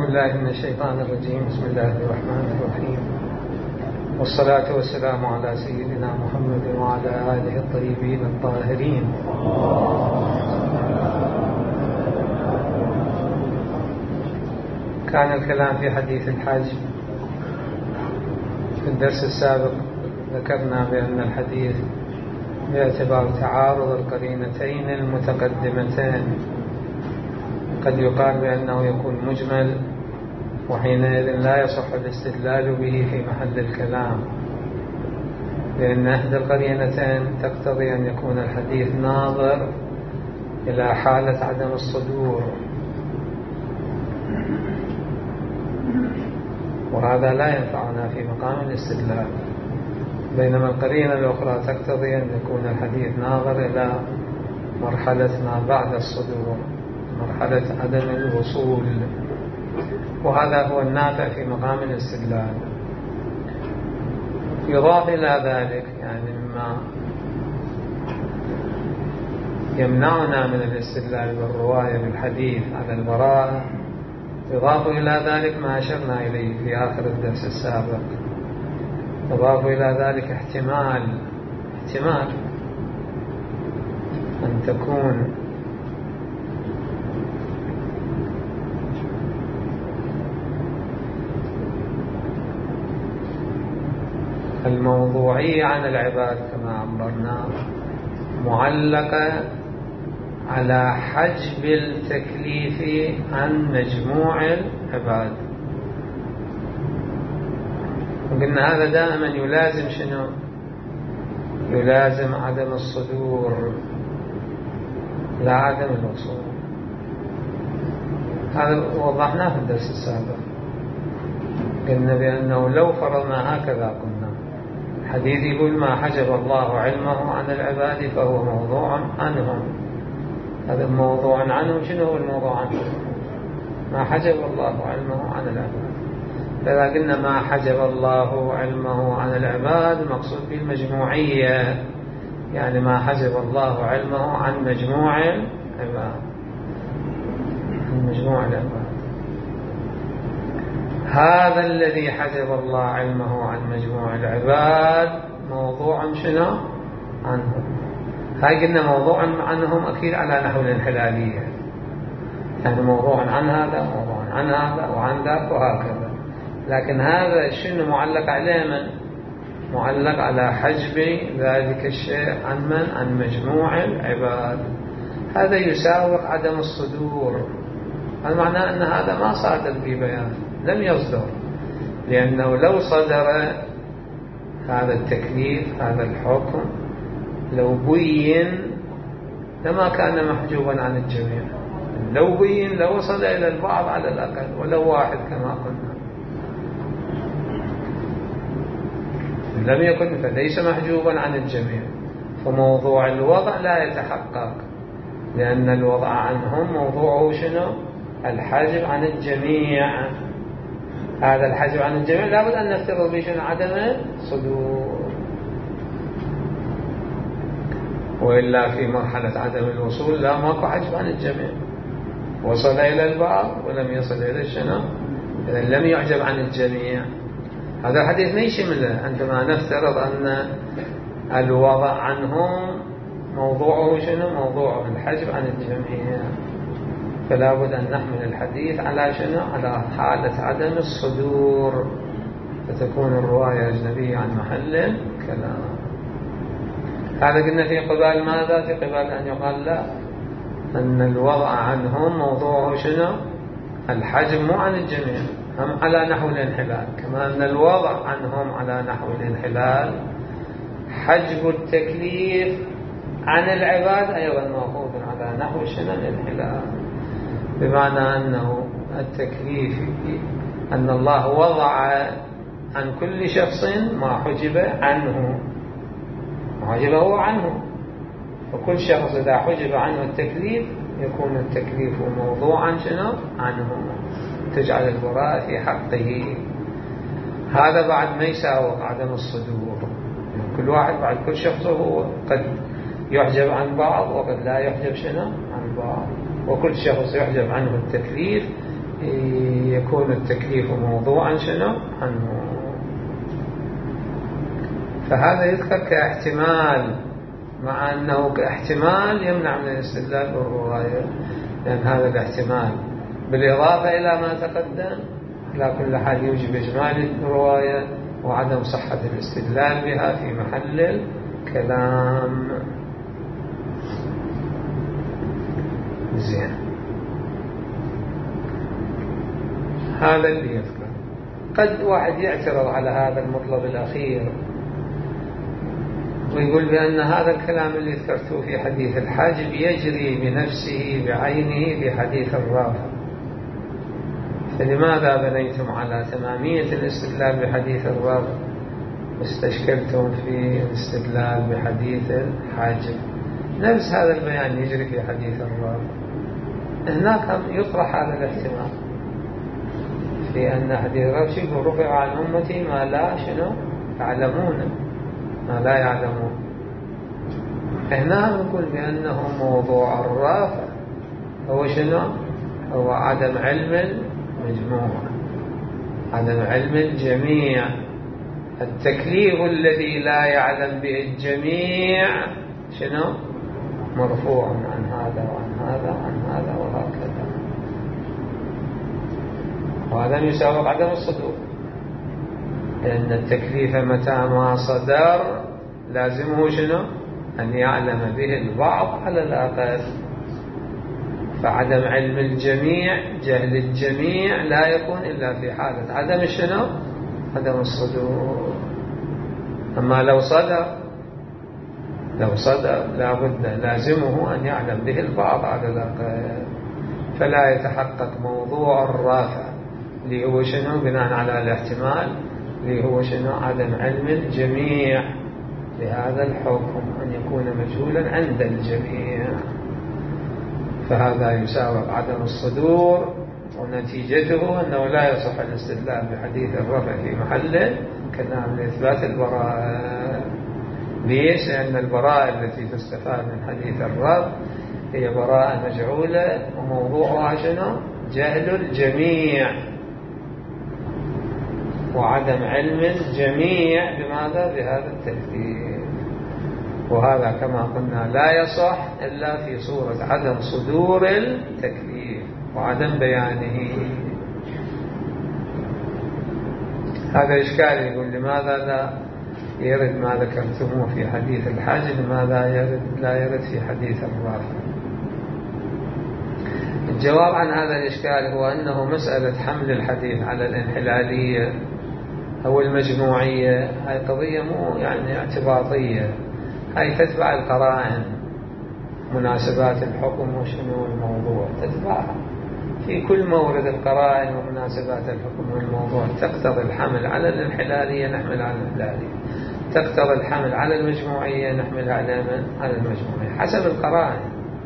بالله من الشيطان الرجيم. بسم الله الرحمن الرحيم، والصلاة والسلام على سيدنا محمد وعلى آله الطيبين الطاهرين. كان الكلام في حديث الحج. في الدرس السابق ذكرنا بأن الحديث باعتبار تعارض القرينتين المتقدمتين قد يقال بأنه يكون مجمل، وحينئذ لا يصح الاستدلال به في محل الكلام، لأن إحدى القرينتين تقتضي أن يكون الحديث ناظر إلى حالة عدم الصدور، وهذا لا ينفعنا في مقام الاستدلال، بينما القرينة الأخرى تقتضي أن يكون الحديث ناظر إلى مرحلة ما بعد الصدور، مرحلة عدم الوصول، وهذا هو النافع في مقام الاستدلال. يضاف إلى ذلك يعني مما يمنعنا من الاستدلال بالرواية بالحديث على البراءة، يضاف إلى ذلك ما أشرنا إليه في آخر الدرس السابق، يضاف إلى ذلك احتمال أن تكون الموضوعية عن العباد كما عبرنا معلقة على حجب التكليف عن مجموع العباد، وقلنا هذا دائما يلازم شنو؟ يلازم عدم الصدور لا عدم الوصول. هذا وضحناه في الدرس السابق، قلنا بأنه لو فرضنا هكذا قلنا الحديث يقول ما حجب الله علمه عن العباد فهو موضوع عنهم. هذا موضوع عنهم. شنو هو الموضوع عنهم؟ ما حجب الله علمه عن العباد. فإذا قلنا ما حجب الله علمه عن العباد المقصود بالمجموعية، يعني ما حجب الله علمه عن مجموع العباد، عن مجموع العباد. هذا الذي حجب الله علمه عن مجموع العباد موضوع شنو؟ عنهم. هاي قلنا موضوع عنهم أكيد على نحو الانحلالية، يعني موضوع عن هذا، موضوع عن هذا وعن ذاك وهكذا. لكن هذا شنو معلق عليه؟ من معلق على حجب ذلك الشيء عن من؟ عن مجموع العباد. هذا يساوق عدم الصدور. هذا معناه أن هذا ما صادر ببيان، لم يصدر، لأنه لو صدر هذا التكليف هذا الحكم لو بين لما كان محجوبا عن الجميع، لو بين لوصل إلى البعض على الأقل ولو واحد كما قلنا، لم يكن فليس محجوبا عن الجميع. فموضوع الوضع لا يتحقق، لأن الوضع عنهم موضوعه شنو؟ الحجب عن الجميع. هذا الحجب عن الجميع لابد أن نفترض به شنو؟ عدم صدور، وإلا في مرحلة عدم الوصول لا ماكو حجب عن الجميع، وصل إلى البعض ولم يصل إلى شنو؟ إذا لم يعجب عن الجميع. هذا الحديث ما يشمله عندما نفترض أن الوضع عنهم موضوعه شنو؟ موضوع الحجب عن الجميع. فلا بد أن نحمل الحديث على شنو؟ على حالة عدم الصدور، فتكون الرواية أجنبية عن محل الكلام. هذا قلنا في قبال ماذا؟ في قبال أن يقال لا، أن الوضع عنهم موضوعه شنو؟ الحجب مو عن الجميع، هم على نحو الانحلال، كما أن الوضع عنهم على نحو الانحلال. حجب التكليف عن العباد أيضا موجود على نحو شنو؟ الانحلال، بمعنى أنه التكليف أن الله وضع عن كل شخص ما حجب عنه، ما حجب هو عنه، وكل شخص إذا حجب عنه التكليف يكون التكليف موضوعا شنو؟ عنه، تجعل البراءة في حقه. هذا بعد ما يساوق عدم الصدور، كل واحد بعد كل شخص هو قد يحجب عن بعض وقد لا يحجب شنو؟ عن بعض، وكل شخص يحجب عنه التكليف يكون التكليف موضوعا شنو عنه. فهذا يذكر كاحتمال، مع أنه كاحتمال يمنع من الاستدلال بالرواية، لأن هذا الاحتمال بالإضافة إلى ما تقدم على كل حال يوجب إجمال الرواية وعدم صحة الاستدلال بها في محل الكلام. زين، هذا اللي يذكر. قد واحد يعترض على هذا المطلب الأخير ويقول بأن هذا الكلام اللي ذكرته في حديث الحاجب يجري بنفسه بعينه في حديث الرافع، فلماذا بنيتم على تمامية الاستدلال بحديث الرافع واستشكلتم في الاستدلال بحديث الحاجب؟ نفس هذا البيان يجري في حديث الرافع. هناك يطرح هذا الاحتمال في أن حديث الرافع يقول رفع عن أمتي ما لا شنو يعلمون، ما لا يعلمون. هنا نقول بأنه موضوع الرافع هو شنو؟ هو عدم علم المجموع، عدم علم الجميع. التكليف الذي لا يعلم به الجميع شنو؟ مرفوع عن هذا وعن هذا وعن هذا وهكذا، وهذا يساوي عدم الصدور، لأن التكليف متى ما صدر لازمه شنو؟ أن يعلم به البعض على الأقل. فعدم علم الجميع، جهل الجميع لا يكون إلا في حالة عدم شنو؟ عدم الصدور. أما لو صدر لابد لازمه أن يعلم به البعض على الأقل. فلا يتحقق موضوع الرافع اللي هو شنو؟ بناء على الاحتمال اللي هو شنو؟ عدم علم الجميع لهذا الحكم، أن يكون مجهولا عند الجميع. فهذا يساوي عدم الصدور، ونتيجته أنه لا يصح الاستدلال بحديث الرفع في محله كلام لإثبات البراءة. ليش؟ لأن البراءة التي تستفاد من حديث الرفع هي براءة مجعولة، وموضوعها شنو؟ جهل الجميع وعدم علم الجميع بماذا؟ بهذا التكليف. وهذا كما قلنا لا يصح إلا في صورة عدم صدور التكليف وعدم بيانه. هذا إشكال، يقول لماذا لا يرد ما ذكرتموه في حديث الحاج، لماذا لا يرد في حديث الرافع؟ الجواب عن هذا الإشكال هو أنه مسألة حمل الحديث على الانحلالية أو المجموعية هاي قضية مو يعني اعتباطية، هاي تتبع القرائن، مناسبات الحكم وشنو الموضوع تتبعها في كل مورد. القرائن ومناسبات الحكم والموضوع تقتضي الحمل على الانحلالية نحمل على الانحلالية، تقتضي الحمل على المجموعية نحمل على المجموعية حسب القرائن.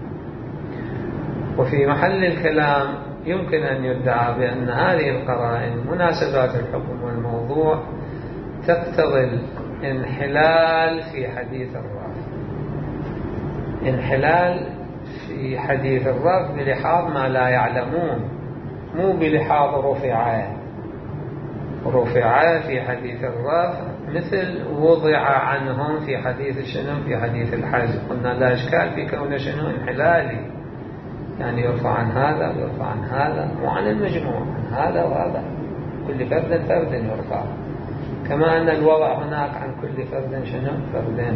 وفي محل الكلام يمكن أن يدعى بأن هذه القرائن مناسبات الحكم والموضوع تقتضي الانحلال في حديث الرافع، انحلال في حديث الرافع بلحاظ ما لا يعلمون، مو بلحاظ رفع في حديث الرافع مثل وضع عنهم في حديث شنو؟ في حديث الحاجب. قلنا لا إشكال في كون شنو؟ انحلالي، يعني يرفع عن هذا ويرفع عن هذا، مو عن المجموع، عن هذا وهذا، كل فرد يرفع. كما أن الوضع هناك عن كل فرد شنو؟ فردين.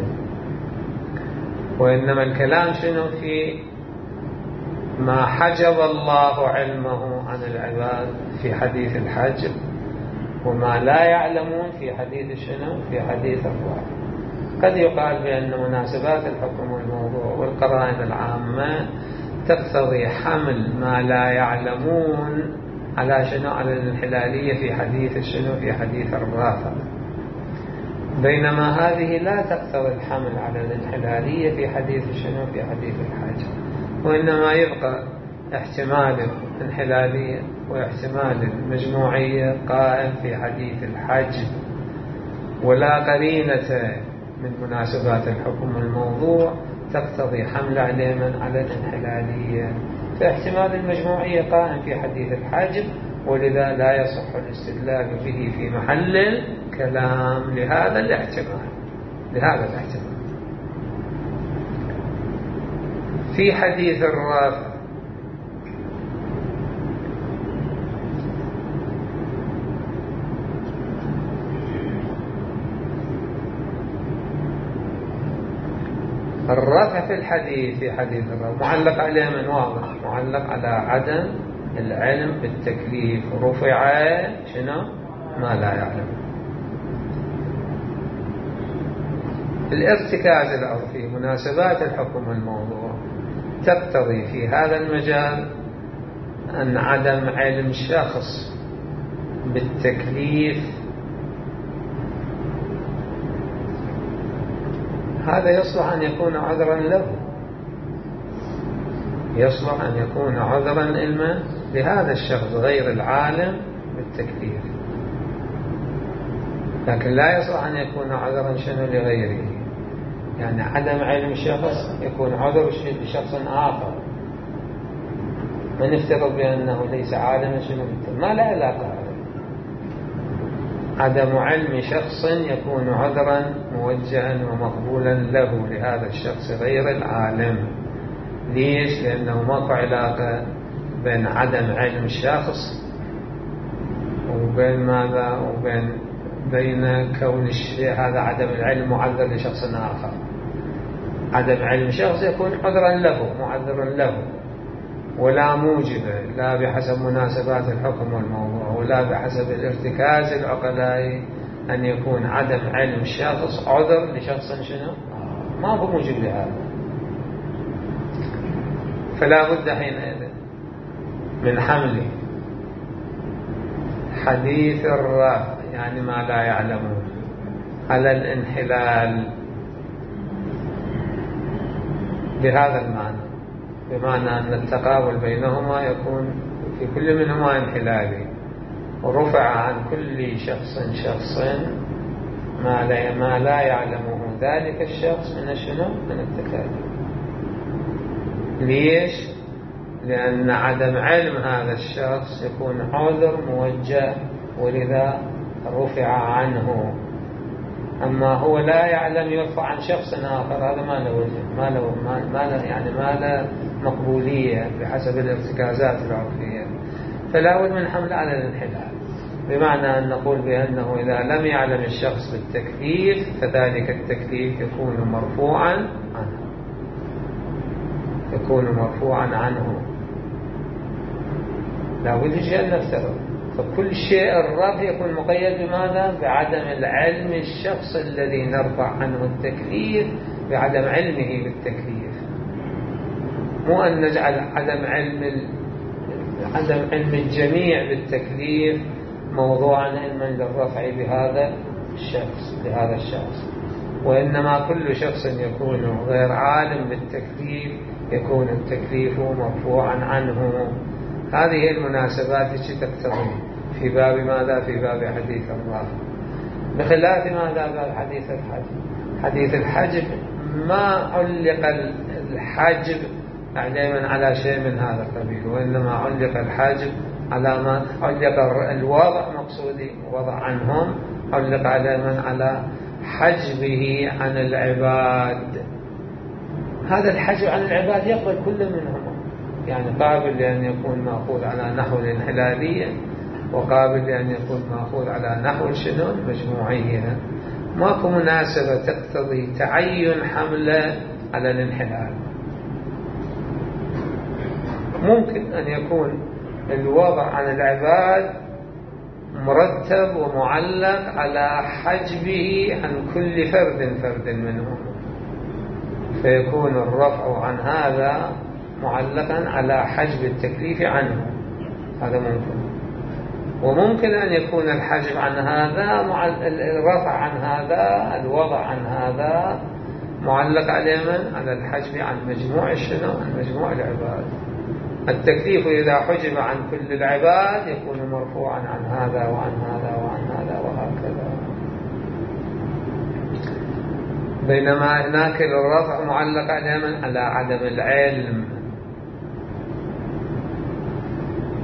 وإنما الكلام شنو؟ في ما حجب الله علمه عن العباد في حديث الحجب، وما لا يعلمون في حديث شنو؟ في حديث الرافع. قد يقال بأن مناسبات الحكم والموضوع والقرائن العامة تقتضي حمل ما لا يعلمون على شنو؟ على الانحلالية في حديث شنو؟ في حديث الرافع. بينما هذه لا تقتضي الحمل على الانحلالية في حديث شنو؟ في حديث الحاجة، وإنما يبقى احتمال الانحلالية واحتمال المجموعية قائم في حديث الحاج، ولا قرينة من مناسبات الحكم والموضوع تقتضي حمل عليهم على الانحلالية فاحتمال المجموعية قائم في حديث الحاجب، ولذا لا يصح الاستدلال به في محل الكلام لهذا الاحتمال. في حديث الرافع الرافع في الحديث، في حديث الرافع معلق عليه من واضح، معلق على عدم العلم بالتكليف، رفع شنو ما لا يعلم. الارتكاز العرفي مناسبات الحكم والموضوع تقتضي في هذا المجال أن عدم علم شخص بالتكليف هذا يصلح أن يكون عذرا له، يصلح أن يكون عذرا إلما لهذا الشخص غير العالم بالتكليف، لكن لا يصلح أن يكون عذرا شنو لغيره. يعني عدم علم شخص يكون عذر لشخص آخر، ما نفترض بأنه ليس عالما شنو ما لا علاقة. عدم علم شخص يكون عذرا موجها ومقبولا له لهذا الشخص غير العالم. ليش؟ لأنه ماكو علاقة بين عدم علم الشخص وبين ماذا، بين كون الشيء هذا عدم العلم معذر لشخص آخر. عدم علم شخص يكون عذرا له، معذرا له، ولا موجبه، لا بحسب مناسبات الحكم والموضوع ولا بحسب الارتكاز العقلائي أن يكون عدم علم الشخص عذر لشخص شنو ما هو موجب لهذا. فلا بد حينئذ من حمل حديث الرافع يعني ما لا يعلمون على الانحلال بهذا المعنى، بمعنى أن التقابل بينهما يكون في كل منهما انحلالي، ورفع عن كل شخص ما لا يعلمه ذلك الشخص من شنو من التكاليف. ليش؟ لأن عدم علم هذا الشخص يكون عذر موجه، ولذا رفع عنه. أما هو لا يعلم يرفع عن شخص آخر، هذا ما له وجه، ما له مقبولية بحسب الارتكازات العرفية. فلا بد من حمل على الانحلال، بمعنى أن نقول بأنه إذا لم يعلم الشخص بالتكليف فذلك التكليف يكون مرفوعا عنه. لا بد أن نفترض فكل شيء الرفع يكون مقيد بماذا؟ بعدم العلم الشخص الذي نرفع عنه التكليف بعدم علمه بالتكليف، مو أن نجعل عدم علم الجميع بالتكليف موضوعا علما للرفع بهذا الشخص، وإنما كل شخص يكون غير عالم بالتكليف يكون التكليف مرفوعا عنه. هذه المناسبات التي تقتضي في باب ماذا؟ في باب حديث الرافع، بخلاف ماذا؟ باب حديث الحجب ما علق الحجب دائما على شيء من هذا القبيل، وإنما علق الحاجب على ما علق الوضع، مقصودي وضع عنهم علق دائما على حجبه عن العباد. هذا الحجب عن العباد يقبل كل منهم، يعني قابل لأن يكون مأخوذ على نحو الانحلالية، وقابل لأن يكون مأخوذ على نحو شنو المجموعية. ماكو مناسبة تقتضي تعين حمله على الانحلال. ممكن أن يكون الوضع عن العباد مرتب ومعلق على حجبه عن كل فرد منهم، فيكون الرفع عن هذا معلقا على حجب التكليف عنه، هذا ممكن. وممكن أن يكون الحجب عن هذا الرفع عن هذا، الوضع عن هذا معلق على الحجب عن مجموع عن مجموع العباد. التكليف إذا حجب عن كل العباد يكون مرفوعا عن هذا وعن هذا وعن هذا وهكذا، بينما هناك الرفع معلق على عدم العلم.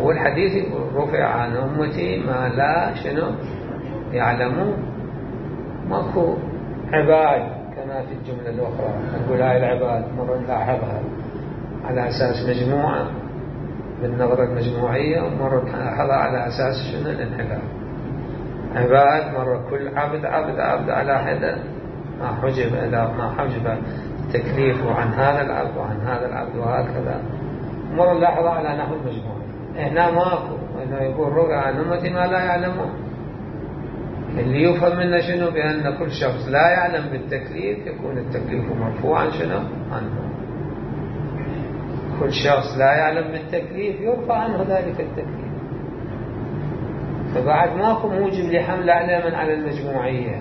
هو الحديث يقول رفع عن أمتي ما لا شنو يعلمون. ماكو عباد كما في الجملة الأخرى نقول هاي العباد مرة نلاحظها على أساس مجموعة بالنظرة المجموعية، ومرة نلاحظها على أساس شنو الانحلال. عباد مرة كل عبد على حدة ما حجب تكليفه عن هذا العبد وعن هذا العبد وهكذا. مرة نلاحظها على نحو المجموعة. هنا ماكو، إنه يقول رفع عن أمتي ما لا يعلمون. اللي يفهم منه شنو؟ بأن كل شخص لا يعلم بالتكليف يكون التكليف مرفوعا شنو عنه. كل شخص لا يعلم بالتكليف يرفع عنه ذلك التكليف. فبعد ماكو موجب لحمل علما على المجموعية.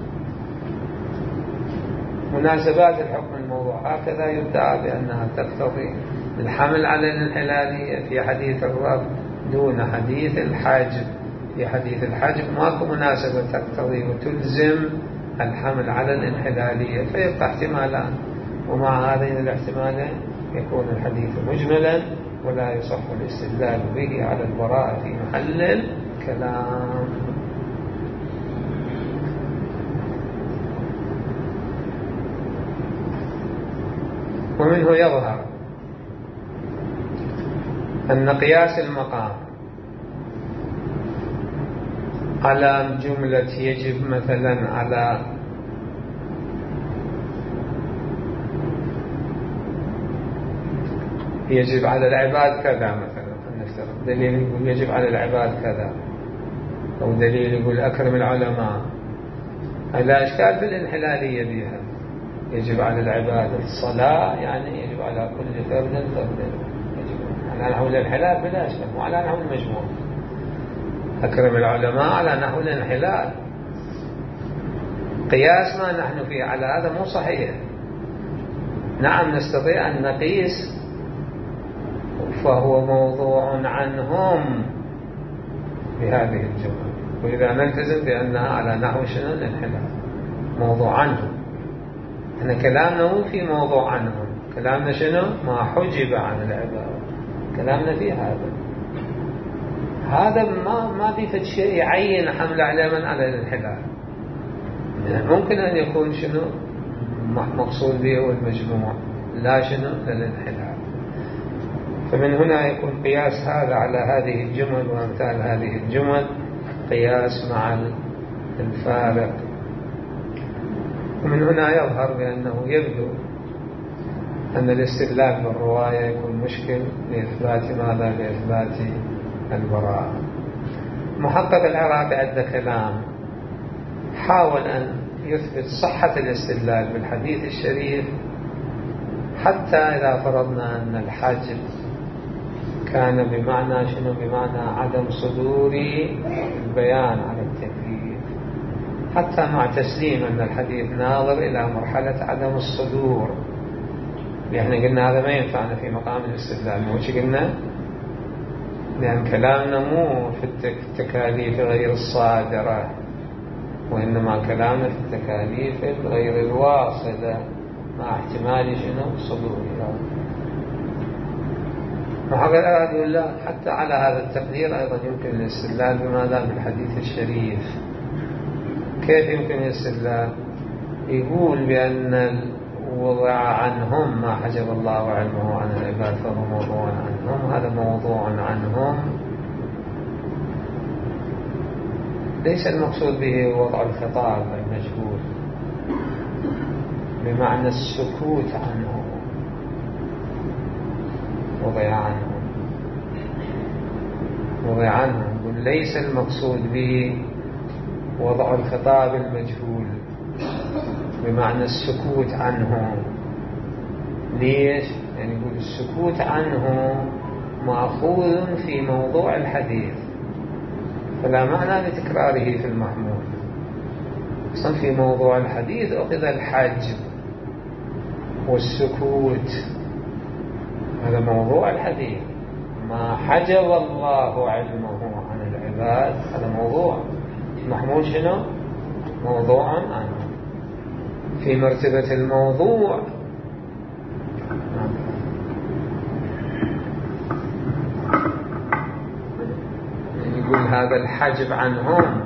مناسبات الحكم الموضوع هكذا يدعى بأنها تقتضي الحمل على الانحلالية في حديث الرب دون حديث الحاجب. في حديث الحاجب ماكو مناسبة تقتضي وتلزم الحمل على الانحلالية، فيبقى احتمالان، ومع هذين الاحتمالين يكون الحديث مجملا ولا يصح الاستدلال به على البراءة في محل الكلام. ومنه يظهر أن قياس المقام على جملة يجب مثلا على العباد كذا مثلا، دليل يقول يجب على العباد كذا، أو دليل يقول أكرم العلماء، هذا أشكال في الانحلالية بها. يجب على العباد الصلاة يعني يجب على كل فرد يجب على نحو الانحلال بلا أشكال، وعلى نحو المجموع. أكرم العلماء على نحو الانحلال. قياس ما نحن فيه على هذا مو صحيح. نعم نستطيع أن نقيس، فهو موضوع عنهم بهذه الجملة، وإذا نلتزم بأنها على نحو شنو الانحلال موضوع عنهم. احنا كلامنا مو في موضوع عنهم، كلامنا شنو ما حجب عن العباد، كلامنا في هذا ما في شيء يعين حمل علما على الانحلال. ممكن أن يكون شنو مقصود به المجموع لا شنو للانحلال. فمن هنا يكون قياس هذا على هذه الجمل وأمثال هذه الجمل قياس مع الفارق. ومن هنا يظهر بأنه يبدو أن الاستدلال بالرواية يكون مشكل لإثبات ماذا؟ لإثبات البراءة. محقق العراقي عنده كلام حاول أن يثبت صحة الاستدلال بالحديث الشريف، حتى إذا فرضنا أن الحاجب كان بمعنى شنو؟ بمعنى عدم صدور البيان على التكليف، حتى مع تسليم أن الحديث ناظر إلى مرحلة عدم الصدور. يعني قلنا هذا ما ينفعنا في مقام الاستدلال. مو شي قلنا؟ لأن كلامنا مو في التكاليف غير الصادرة، وإنما كلامنا في التكاليف غير الواصلة مع احتمال شنو صدورها. وهذا يقول لا، حتى على هذا التقدير أيضا يمكن الاستدلال بماذا؟ بالحديث الشريف. كيف يمكن الاستدلال؟ يقول بأن وضع عنهم ما حجب الله علمه عن العباد فهو موضوع عنهم. هذا موضوع عنهم ليس المقصود به وضع الخطاب المجهول بمعنى السكوت عنه، وضع عنه ليس المقصود به وضع الخطاب المجهول بمعنى السكوت عنه. ليش؟ يعني يقول السكوت عنه مأخوذ في موضوع الحديث، فلا معنى لتكراره في المحمول. أصلا في موضوع الحديث أخذ الحاجب والسكوت، هذا موضوع الحديث. ما حجب الله علمه عن العباد هذا موضوع محمول شنو؟ موضوع عنه. في مرتبة الموضوع هذا الحجب عنهم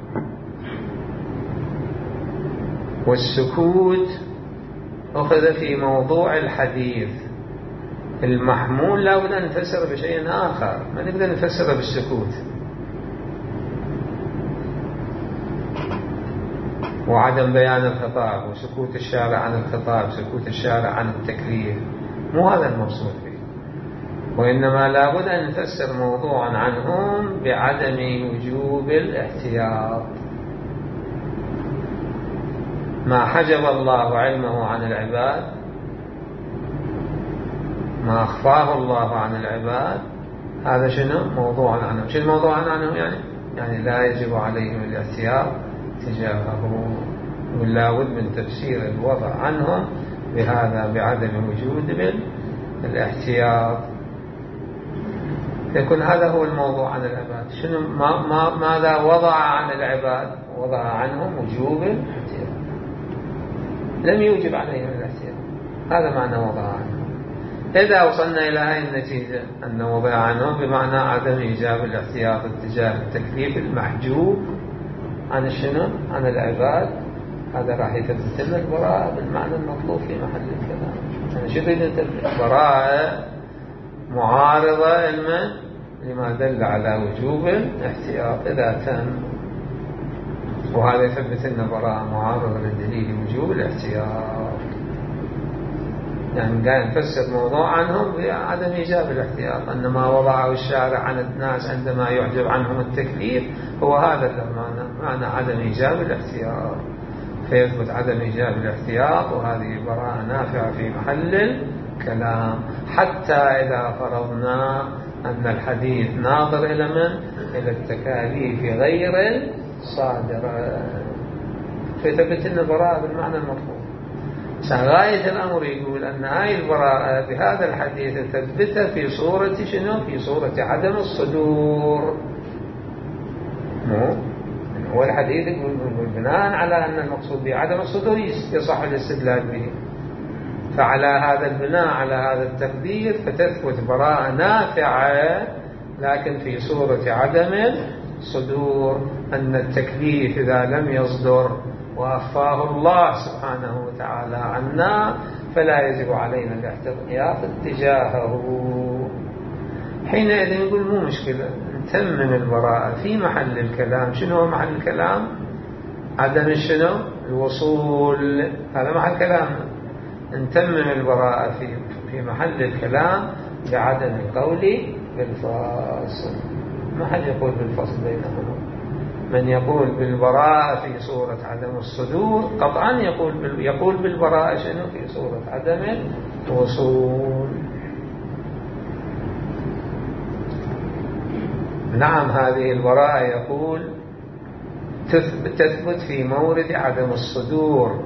والسكوت أخذ في موضوع الحديث المحمول، لا بد أن نفسر بشيء آخر، ما نقدر نفسره بالسكوت. وعدم بيان الخطاب وسكوت الشارع عن الخطاب، سكوت الشارع عن التكليف، مو هذا المقصود به، وإنما لا بد أن نفسر موضوعا عنهم بعدم وجوب الاحتياط. ما حجب الله علمه عن العباد، ما أخفاه الله عن العباد، هذا شنو؟ موضوع عنهم. شنو الموضوع عنهم؟ يعني لا يجب عليهم الاحتياط تجاهه، ولا بد من تفسير الوضع عنهم بهذا بعدم وجود الاحتياط. يكون هذا هو الموضوع عن العباد. شنو ماذا وضع عن العباد؟ وضع عنهم وجوب الاحتياط، لم يوجب عليهم الاحتياط، هذا معنى وضع عنهم. إذا وصلنا إلى هذه النتيجة أن وضع عنهم بمعنى عدم إيجاب الاحتياط اتجاه التكليف المحجوب عن شنو؟ عن العباد، هذا راح يثبت لنا البراءة بالمعنى المطلوب في محل الكلام. يعني شو يريد البراءة؟ معارضة لما دل على وجوب الاحتياط إذا تم، وهذا يثبت لنا براءة معارضة للدليل وجوب الاحتياط. يعني قاعد نفسر موضوع عنهم بعدم إيجاب الاحتياط، أن ما وضعه الشارع عن الناس عندما يعجب عنهم التكليف هو هذا معنى عدم إيجاب الاحتياط، فيثبت عدم إيجاب الاحتياط، وهذه براءة نافعة في محل الكلام. حتى إذا فرضنا أن الحديث ناظر إلى من؟ إلى التكاليف غير الصادرة، فيثبت لنا براءة بالمعنى المطلوب. غاية الأمر يقول أن هاي البراءة بهذا الحديث ثبتها في صورة شنو؟ في صورة عدم الصدور. هو الحديث يقول بناء على أن المقصود بعدم الصدور يصح الاستدلال به، فعلى هذا البناء على هذا التقدير فتثبت براءة نافعة لكن في صورة عدم الصدور، أن التكليف إذا لم يصدر وأخفاه الله سبحانه وتعالى عنا فلا يجب علينا الاحتياط اتجاهه. حينئذ نقول مو مشكلة، نتمم البراءة في محل الكلام. شنو هو محل الكلام؟ عدم شنو؟ الوصول، هذا محل كلامنا. نتمم البراءة في محل الكلام بعدم القول بالفاصل. ما حد يقول بالفصل بينهما. من يقول بالبراءة في صورة عدم الصدور قطعا يقول بالبراءة شنو؟ في صورة عدم الوصول. نعم، هذه البراءة يقول تثبت في مورد عدم الصدور،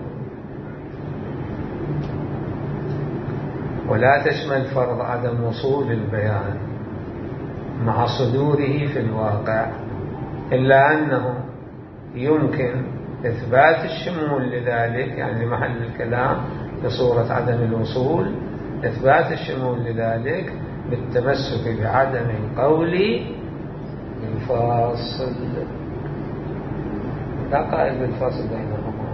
ولا تشمل فرض عدم وصول البيان مع صدوره في الواقع، إلا أنه يمكن إثبات الشمول لذلك، يعني لمحل الكلام لصورة عدم الوصول، إثبات الشمول لذلك بالتمسك بعدم القول بالفاصل. لا قائل بالفاصل بينهما،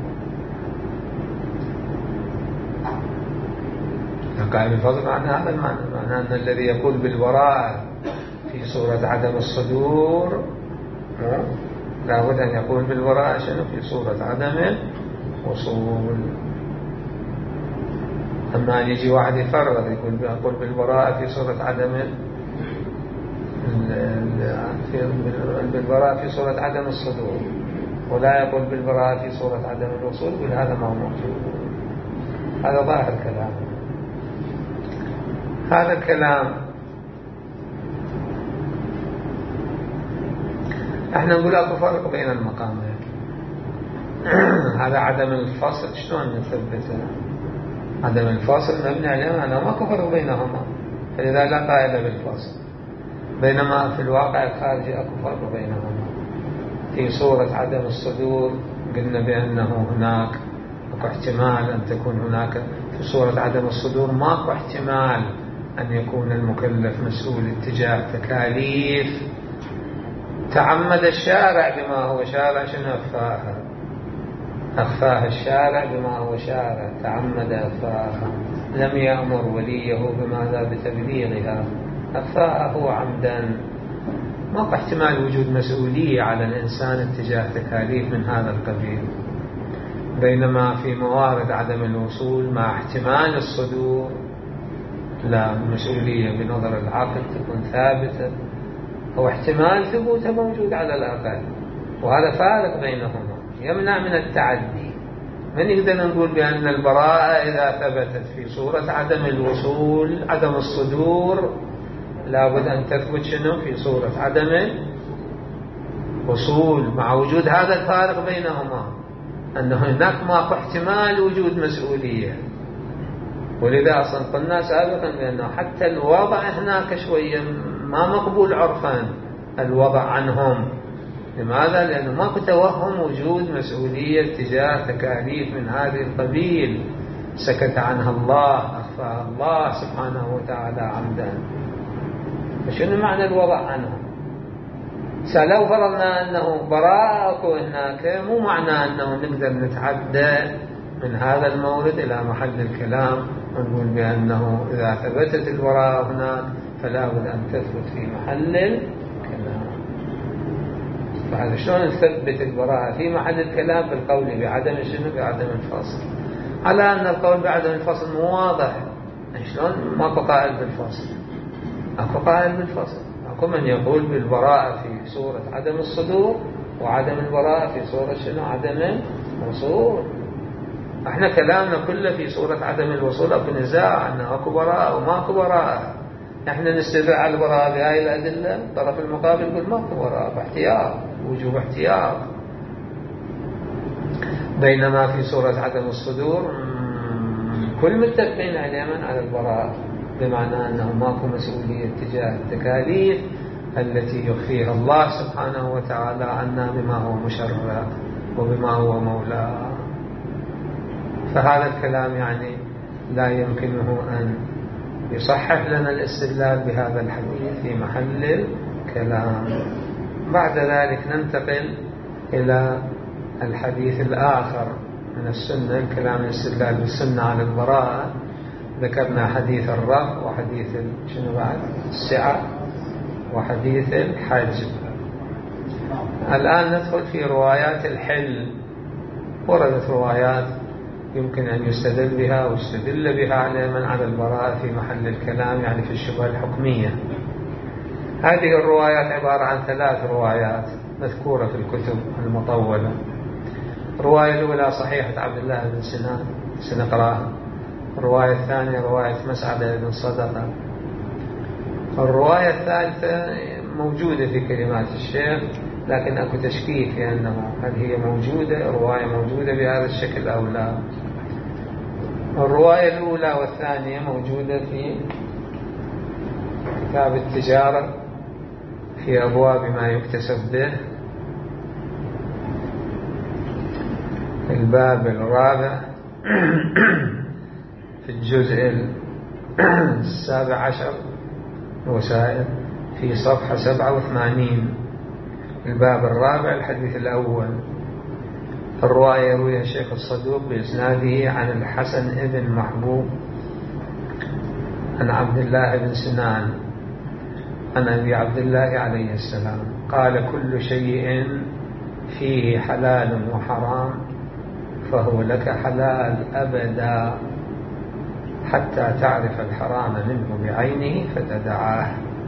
لا قائل بالفاصل معنى هذا المعنى، معنى أن الذي يقول بالبراءة في صورة عدم الصدور لا بد أن يقول بالبراءة شنو؟ في صورة عدم الوصول. أما يجي واحد يفرض يقول بالبراءة في صورة عدم بالبراءة في صورة عدم الصدور، ولا يقول بالبراءة في صورة عدم الوصول، يقول هذا ما هو موجود. هذا ظاهر الكلام. هذا الكلام احنا نقول اكو فرق بين المقامين. هذا عدم الفصل شلون نثبته؟ عدم الفصل مبني عليه أنه ماكو فرق بينهما، فلذا لا قائل بالفصل. بينما في الواقع الخارجي اكو فرق بينهما. في صورة عدم الصدور قلنا بأنه هناك اكو احتمال أن تكون هناك، في صورة عدم الصدور ماكو احتمال أن يكون المكلف مسؤول اتجاه تكاليف تعمد الشارع بما هو شارع، شنو أخفاها الشارع بما هو شارع، تعمد أخفاها، لم يأمر وليه بماذا بتبليغها، أخفاها هو عمدا. ما احتمال وجود مسؤولية على الإنسان اتجاه تكاليف من هذا القبيل، بينما في موارد عدم الوصول مع احتمال الصدور لا، المسؤولية بنظر العقل تكون ثابتة، أو احتمال ثبوتها موجود على الأقل، وهذا فارق بينهما يمنع من التعدي. من يقدر نقول بأن البراءة إذا ثبتت في صورة عدم الوصول عدم الصدور لابد أن تثبت شنو في صورة عدم الوصول، مع وجود هذا الفارق بينهما أنه هناك ماكو احتمال وجود مسؤولية. ولذا أصلا قلنا سابقا بأنه حتى الوضع هناك شوية ما مقبول عرفا الوضع عنهم. لماذا؟ لأنه ماكو توهم وجود مسؤولية تجاه تكاليف من هذه القبيل سكت عنها الله، أخفاها الله سبحانه وتعالى عمدا. فشنو معنى الوضع عنهم؟ لو فرضنا أنه براءة هناك، مو معنى أنه نقدر نتعدى من هذا المورد إلى محل الكلام ونقول بأنه إذا ثبتت البراءة هناك فلا بد أن تثبت في محل الكلام. فهذا شلون نثبت البراءة في محل الكلام؟ بالقول بعدم شنو؟ بعدم الفصل. على أن القول بعدم الفصل مو واضح. شلون ماكو قائل بالفصل؟ أكو قائل بالفصل. أكو من يقول بالبراءة في صورة عدم الصدور وعدم البراءة في صورة شنو؟ عدم الوصول. احنا كلامنا كله في صورة عدم الوصول. أكو نزاع أنه أكو براءة وماكو براءة. احنا نستدعي على البراءة بهاي الأدلة، الطرف المقابل يقول ماكو براءة باحتياط، وجوب احتياط. بينما في صورة عدم الصدور كل متفقين عليها على البراءة، بمعنى أنه ماكو مسؤولية تجاه التكاليف التي يخفيها الله سبحانه وتعالى عنا بما هو مشرع وبما هو مولاه. فهذا الكلام يعني لا يمكنه أن يصحح لنا الاستدلال بهذا الحديث في محل الكلام. بعد ذلك ننتقل إلى الحديث الآخر من السنة، الكلام الاستدلال بالسنة على البراءة. ذكرنا حديث الرفع وحديث شنو بعد؟ السعة وحديث الحج. الآن ندخل في روايات الحل. وردت روايات يمكن أن يستدل بها واستدل بها على من على البراءة في محل الكلام، يعني في الشبهة الحكمية. هذه الروايات عبارة عن 3 روايات مذكورة في الكتب المطولة. الرواية الأولى صحيحة عبد الله بن سنان سنقراها. الرواية الثانية رواية مسعد بن صدقة. الرواية الثالثة موجودة في كلمات الشيخ لكن أكو تشكيك في أنه هل هي موجودة، رواية موجودة بهذا الشكل أو لا. الرواية الأولى والثانية موجودة في كتاب التجارة في أبواب ما يكتسب به، الباب الرابع في الجزء 17 وسائل في صفحة 87، الباب الرابع الحديث الأول. الرواية يرويها الشيخ الصدوق بإسناده عن الحسن ابن محبوب عن عبد الله بن سنان عن أبي عبد الله عليه السلام قال: كل شيء فيه حلال وحرام فهو لك حلال أبدا حتى تعرف الحرام منه بعينه فتدعاه.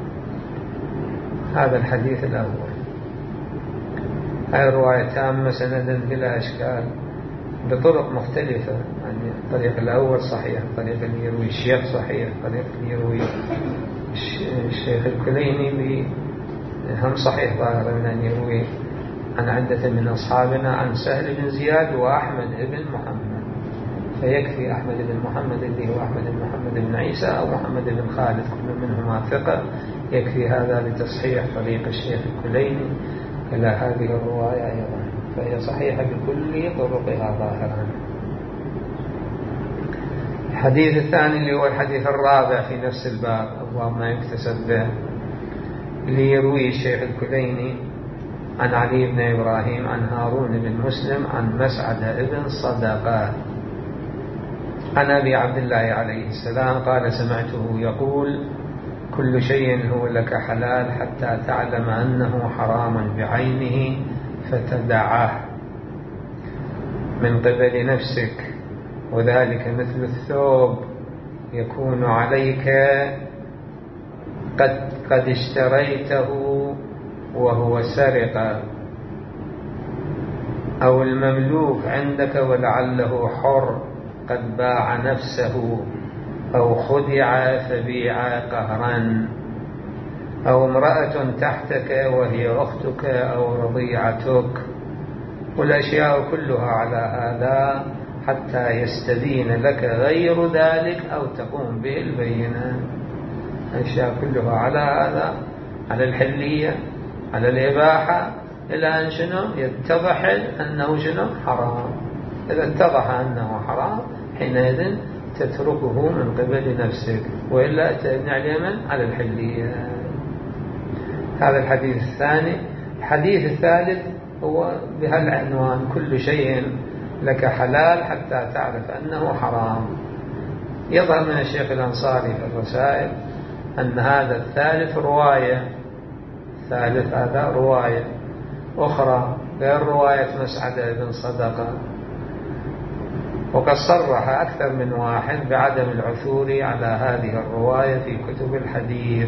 هذا الحديث الأول. هذه الرواية تامة سندا بلا إشكال بطرق مختلفة. يعني الطريق الأول صحيح، الطريق اللي يروي الشيخ صحيح، الطريق اللي يروي الشيخ الكليني هم صحيح ظاهرا من أن يروي عن عدة من أصحابنا عن سهل بن زياد وأحمد بن محمد، فيكفي أحمد بن محمد اللي هو أحمد بن محمد بن عيسى أو محمد بن خالد كل منهما ثقة، يكفي هذا لتصحيح طريق الشيخ الكليني إلى هذه الرواية أيضا، فهي صحيحة بكل طرقها ظاهرا. الحديث الثاني اللي هو الحديث الرابع في نفس الباب أبواب ما يكتسب به، اللي يروي الشيخ الكليني عن علي بن إبراهيم عن هارون بن مسلم عن مسعد بن صدقة عن أبي عبد الله عليه السلام قال سمعته يقول كل شيء هو لك حلال حتى تعلم أنه حرام بعينه فتدعه من قبل نفسك، وذلك مثل الثوب يكون عليك قد اشتريته وهو سرقة، أو المملوك عندك ولعله حر قد باع نفسه، أو خدع فبيع قهرا، أو امرأة تحتك وهي أختك أو رضيعتك، والأشياء كلها على هذا حتى يستبين لك غير ذلك أو تقوم به البينة. الأشياء كلها على هذا، على الحلية، على الإباحة، إلى أن شنو يتضح أنه شنو حرام. إذا اتضح أنه حرام حينئذ تتركه من قبل نفسك، وإلا تبني على على الحلية. هذا الحديث الثاني. الحديث الثالث هو بهالعنوان كل شيء لك حلال حتى تعرف أنه حرام. يظهر من الشيخ الأنصاري في الرسائل أن هذا الثالث رواية، الثالث هذا رواية أخرى غير رواية مسعد بن صدقة، وقد صرح أكثر من واحد بعدم العثور على هذه الرواية في كتب الحديث.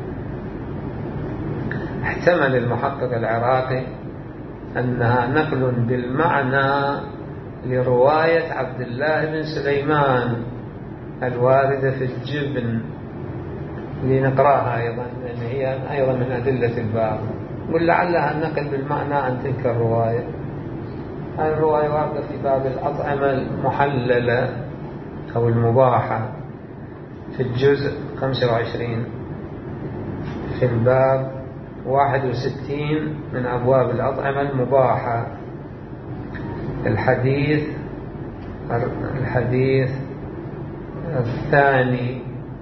احتمل المحقق العراقي أنها نقل بالمعنى لرواية عبد الله بن سليمان الواردة في الجبن، لنقراها أيضا لأن هي أيضا من أدلة الباب، ولعلها النقل بالمعنى عن تلك الرواية. هذه الرواية واردة في باب الأطعمة المحللة أو المباحة في الجزء 25 في الباب 61 من أبواب الأطعمة المباحة. الحديث الثاني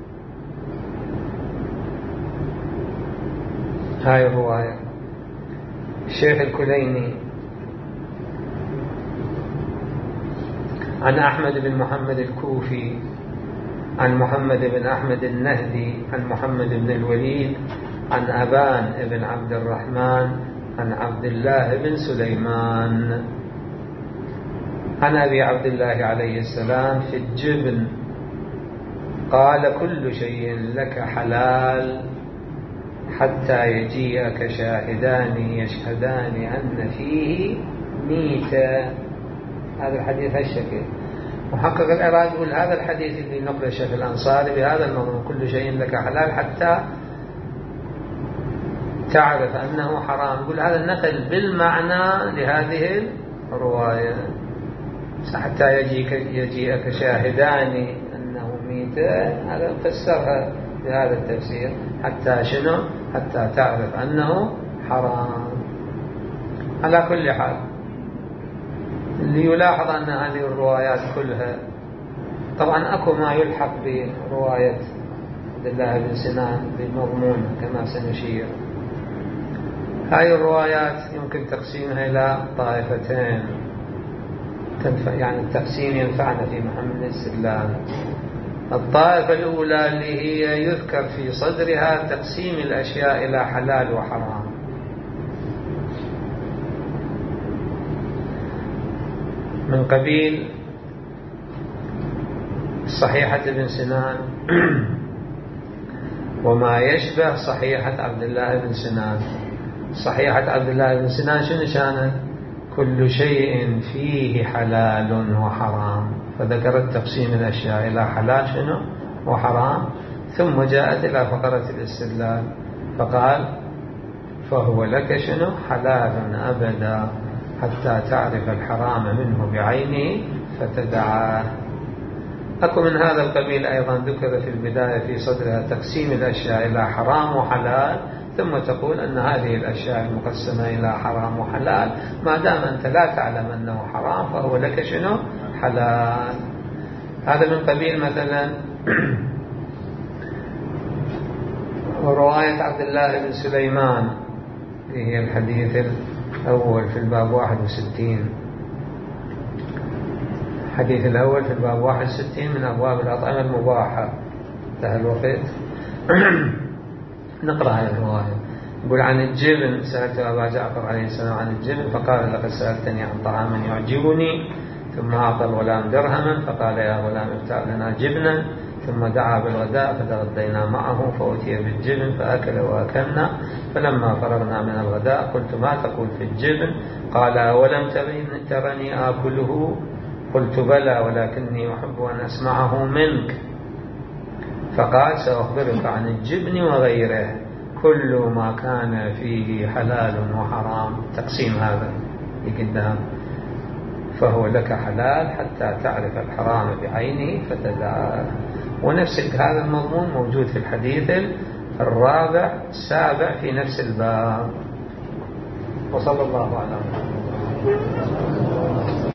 هاي الرواية. الشيخ الكليني عن أحمد بن محمد الكوفي عن محمد بن أحمد النهدي عن محمد بن الوليد عن أبان بن عبد الرحمن عن عبد الله بن سليمان عن أبي عبد الله عليه السلام في الجبن قال كل شيء لك حلال حتى يجيئك شاهدان يشهدان أن فيه ميتة. هذا الحديث هالشكل. محقق العراقي يقول هذا الحديث اللي نقل الشيخ الأنصاري بهذا المضمون كل شيء لك حلال حتى تعرف أنه حرام، يقول هذا النقل بالمعنى لهذه الرواية حتى يجيئك شاهدان أنه ميتة. هذا فسرها بهذا التفسير حتى شنو؟ حتى تعرف أنه حرام. على كل حال اللي يلاحظ أن هذه الروايات كلها طبعا أكو ما يلحق برواية عبد الله بن سنان بالمضمون كما سنشير. هاي الروايات يمكن تقسيمها إلى طائفتين، يعني التقسيم ينفعنا في محمد السلام. الطائفة الأولى اللي هي يذكر في صدرها تقسيم الأشياء إلى حلال وحرام، من قبيل صحيحة ابن سنان وما يشبه صحيحة عبد الله بن سنان. صحيحة عبد الله بن سنان شنو شانه؟ كل شيء فيه حلال وحرام، فذكرت تقسيم الأشياء إلى حلال شنو وحرام، ثم جاءت إلى فقرة الاستدلال فقال فهو لك شنو حلال أبدا حتى تعرف الحرام منه بعينه فتدعاه. أكو من هذا القبيل أيضا ذكر في البداية في صدرها تقسيم الأشياء إلى حرام وحلال، ثم تقول أن هذه الأشياء المقسمة إلى حرام وحلال ما دام أنت لا تعلم أنه حرام فهو لك شنو حلال. هذا من قبيل مثلا رواية عبد الله بن سليمان هي الحديث الأول في الباب 61. الحديث الأول في الباب 61 من أبواب الأطعمة المباحة. انتهى الوقت. نقرأ هذه الرواية. يقول عن الجبن: سألت أبا جعفر عليه السلام عن الجبن فقال: لقد سألتني عن طعام يعجبني. ثم أعطى الغلام درهما فقال: يا غلام ابتع لنا جبنا. ثم دعا بالغداء فتغدينا معه فأتي بالجبن فأكل وأكلنا. فلما فرغنا من الغداء قلت: ما تقول في الجبن؟ قال: أولم ترني آكله؟ قلت: بلى، ولكني أحب أن أسمعه منك. فقال: سأخبرك عن الجبن وغيره، كل ما كان فيه حلال وحرام. تقسيم هذا قدام: فهو لك حلال حتى تعرف الحرام بعينه فتدعاه. ونفس هذا المضمون موجود في الحديث الرابع السابع في نفس الباب. وصلى الله على محمد.